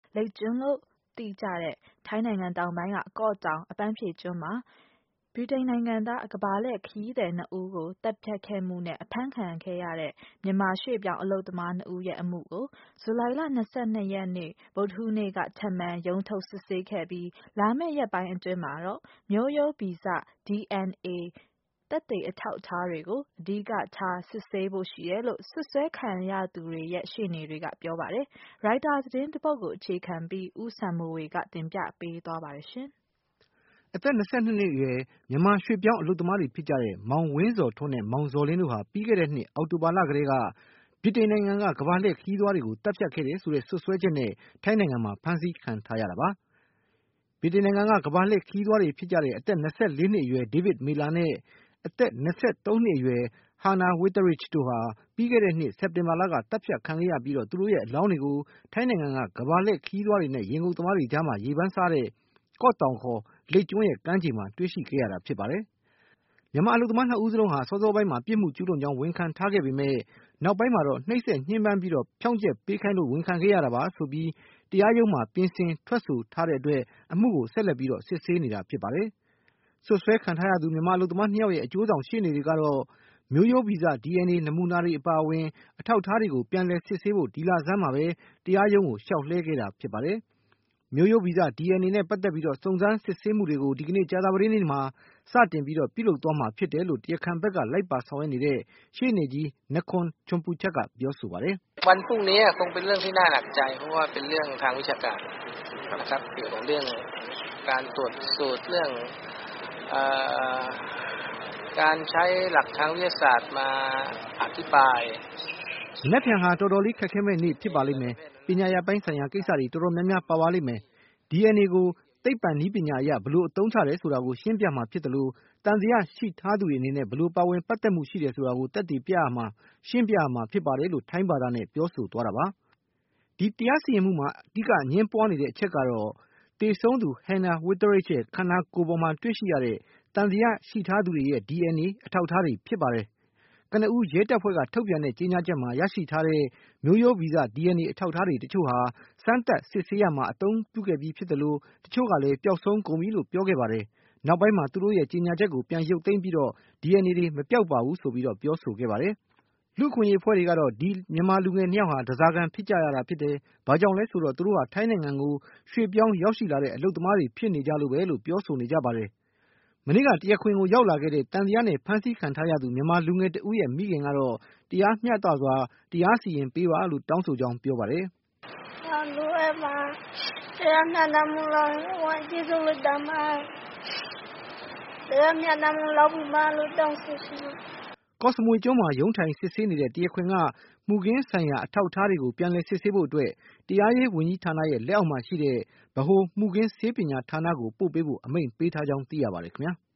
လိပ်ကျွန်းလို့သိကြတဲ့ထိုင်းနိုင်ငံတောင်ပိုင်းကကော့တောင်အပန်းဖြေကျွန်းမှာဗြိတိန်နိုင်ငံသားကမ္ဘာလှည့်ခရီးသည်2ဦးကိုတပ်ဖြတ်ခဲ့မှုနဲ့အဖမ်းခံခဲ့ရတဲ့မြန်မာရွှေ့ပြောင်းအလုပ်သမား2ဦးရဲ့အမှုကိုဇူလိုင်လ22ရက်နေ့ဗုဒ္ဓဟူးနေ့ကထပ်မံရုံးထုတ်စစ်ဆေးခဲ့ပြီးလာမယ့်ရက်ပိုင်းအတွင်းမှာတော့မျိုးရိုးဗီဇ DNA သက်သေအထောက်အထားတွေကိုအဓိကထားစစ်ဆေးဖို့ရှိတယ်လို့စွပ်စွဲခံရသူတွေရဲ့ရှေ့နေတွေကပြောပါတယ်။ ရိုက်တာသတင်းတစ်ပုဒ်ကိုအခြေခံပြီးဦးစံမိုးဝေကတင်ပြပေးသွားပါမယ်။အသက်22နှစ်အရွယ်မြန်မာရွှေ့ပြောင်းအလုပ်သမားတွေဖြစ်ကြတဲ့မောင်ဝင်းဇော်ထွန်းနဲ့မောင်ဇော်လင်းတို့ဟာပြီးခဲ့တဲ့နှစ်အောက်တိုဘာလကတည်းကဗြိတိန်နိုင်ငံကကမ္ဘာလှည့်ခရီးသွားတွေကိုတပ်ဖြတ်ခဲ့တယ်ဆိုတဲ့စွပ်စွဲချက်နဲ့ထိုင်းနိုင်ငံမှာဖမ်းဆီးခံထားရတာပါ။ ဗြိတိန်နိုင်ငံကကမ္ဘာလှည့်ခရီးသွားတွေဖြစ်ကြတဲ့အသက်24နှစ်အရွယ် David Miller နဲ့အသက်23နှစ်အရွယ် Hannah Witheridge တို့ဟာပြီးခဲ့တဲ့နှစ်စက်တင်ဘာလကတပ်ဖြတ်ခံခဲ့ရပြီးသူတို့ရဲ့အလောင်းတွေကိုထိုင်းနိုင်ငံကကမ္ဘာလှည့်ခရီးသွားတွေနဲ့ရေငုပ်သမားတွေကြားမှာရေပန်းစားတဲ့ကော့တောင်ခေါ်လိပ်ကျွန်းရဲ့ကမ်းခြေမှာတွေ့ရှိခဲ့ရတာဖြစ်ပါတယ်။ မြန်မာအလုပ်သမား2ဦးစလုံးဟာစောစောပိုင်းမှာပြစ်မှုကျူးလွန်ကြောင်းဝန်ခံထားခဲ့ပေမဲ့နောက်ပိုင်းမှာတော့နှိပ်စက်ညှဉ်းပန်းပြီးဖြောင့်ချက်ပေးခိုင်းလို့ဝန်ခံခဲ့ရတာပါဆိုပြီးတရားရုံးမှာပြင်ဆင်ထွက်ဆိုထားတဲ့အတွက်အမှုကိုဆက်လက်ပြီးစစ်ဆေးနေတာဖြစ်ပါတယ်။ စွပ်စွဲခံထားရသူမြန်မာအလုပ်သမား2ယောက်ရဲ့အကျိုးဆောင်ရှေ့နေတွေကတော့မျိုးရိုးဗီဇ DNA နမူနာတွေအပါအဝင်အထောက်အထားတွေကိုပြန်လည်စစ်ဆေးဖို့ဒီလဆန်းမှာပဲတရားရုံးကိုလျှောက်လဲခဲ့တာဖြစ်ပါတယ်။ မျိုးရိုးဗီဇ DNA နဲ့ပတ်သက်ပြီးစုံစမ်းစစ်ဆေးမှုတွေကိုဒီကနေ့ကြာသပတေးနေ့မှာစတင်ပြုလုပ်သွားမှာဖြစ်တယ်လို့တရားခံဘက်ကလိုက်ပါဆောင်ရွက်နေတဲ့ရှေ့နေကြီး Nakhon Chompuchat ကပြောဆိုပါတယ်။วันพรุ่งนี้คงเป็นเรื่องที่น่าหนักใจเพราะว่าเป็นเรื่องทางวิชาการนะครับเกี่ยวกับเรื่องการตรวจพิสูจน์เรื่องการใช้หลักทางวิทยาศาสตร์มาอธิบายမနက်ဖြန်ဟာတော်တော်လေးခက်ခဲမဲ့နေ့ဖြစ်ပါလိမ့်မယ်။ပညာရပ်ပိုင်းဆိုင်ရာကိစ္စတွေတော်တော်များများပါပါလိမ့်မယ်။ DNA ကိုသိပ္ပံနည်းပညာအရဘယ်လိုအသုံးချတယ်ဆိုတာကိုရှင်းပြမှာဖြစ်တယ်လို့တန်တရားရှိထားသူတွေအနေနဲ့ဘယ်လိုပါဝင်ပတ်သက်မှုရှိတယ်ဆိုတာကိုသက်သေပြရမှာရှင်းပြရမှာဖြစ်ပါတယ်လို့ထိုင်းဘာသာနဲ့ပြောဆိုသွားတာပါ။ဒီတရားစီရင်မှုမှာအဓိကအငင်းပွားနေတဲ့အချက်ကတော့သေဆုံးသူ Hannah Witheridge ရဲ့ခန္ဓာကိုယ်ပေါ်မှာတွေ့ရှိရတဲ့တန်တရားရှိထားသူတွေရဲ့ DNA အထောက်အထားတွေဖြစ်ပါတယ်။ကနဦးရဲတပ်ဖွဲ့ကထုတ်ပြန်တဲ့ကြေညာချက်မှာရရှိထားတဲ့မျိုးရိုးဗီဇ DNA အထောက်အထားတွေတချို့ဟာစမ်းသပ်စစ်ဆေးရာမှာအသုံးပြုခဲ့ပြီးဖြစ်တယ်လို့တချို့ကလည်းပျောက်ဆုံးကုန်ပြီလို့ပြောခဲ့ပါတယ်။နောက်ပိုင်းမှာသူတို့ရဲ့ကြေညာချက်ကိုပြန်ရုပ်သိမ်းပြီးDNA တွေမပျောက်ပါဘူးဆိုပြီးပြောဆိုခဲ့ပါတယ်။လူ့အခွင့်အရေးအဖွဲ့တွေကတော့ဒီမြန်မာလူငယ်2ယောက်ဟာဓဇာခံဖြစ်ကြရတာဖြစ်တယ်။ဘာကြောင့်လဲဆိုတော့သူတို့ဟာထိုင်းနိုင်ငံကိုရွှေ့ပြောင်းရောက်ရှိလာတဲ့အလုပ်သမားတွေဖြစ်နေကြလို့ပဲလို့ပြောဆိုနေကြပါတယ်။မနေ့ကတရားခွင်ကိုရောက်လာခဲ့တဲ့တန်တရားနဲ့ဖမ်းဆီးခံထားရသူမြန်မာလူငယ်2ဦးရဲ့မိခင်ကတော့တရားမျှတစွာတရားစီရင်ပေးပါလို့တောင်းဆိုကြောင်းပြောပါတယ်။ "လိုအပ်ပါတရားမျှတမှုလုပ်ဝင်ကျေးဇူးလို့တောင်းပါတရားမျှတမှုလုပ်ပြီးပါလို့တောင်းဆိုချင်ပါတယ်။ကော့စမွေကျွန်းမှာရုံးထိုင်စစ်ဆေးနေတဲ့တရားခွင်ကမှုခင်းဆိုင်ရာအထောက်အထားတွေကိုပြန်လည်စစ်ဆေးဖို့အတွက်တရားရေးဝန်ကြီးဌာနရဲ့လက်အောက်မှာရှိတဲ့ဗဟိုမှုခင်းဆေးပညာဌာနကိုပို့ပေးဖို့အမိန့်ပေးထားကြောင်းသိရပါတယ်ခင်ဗျာ။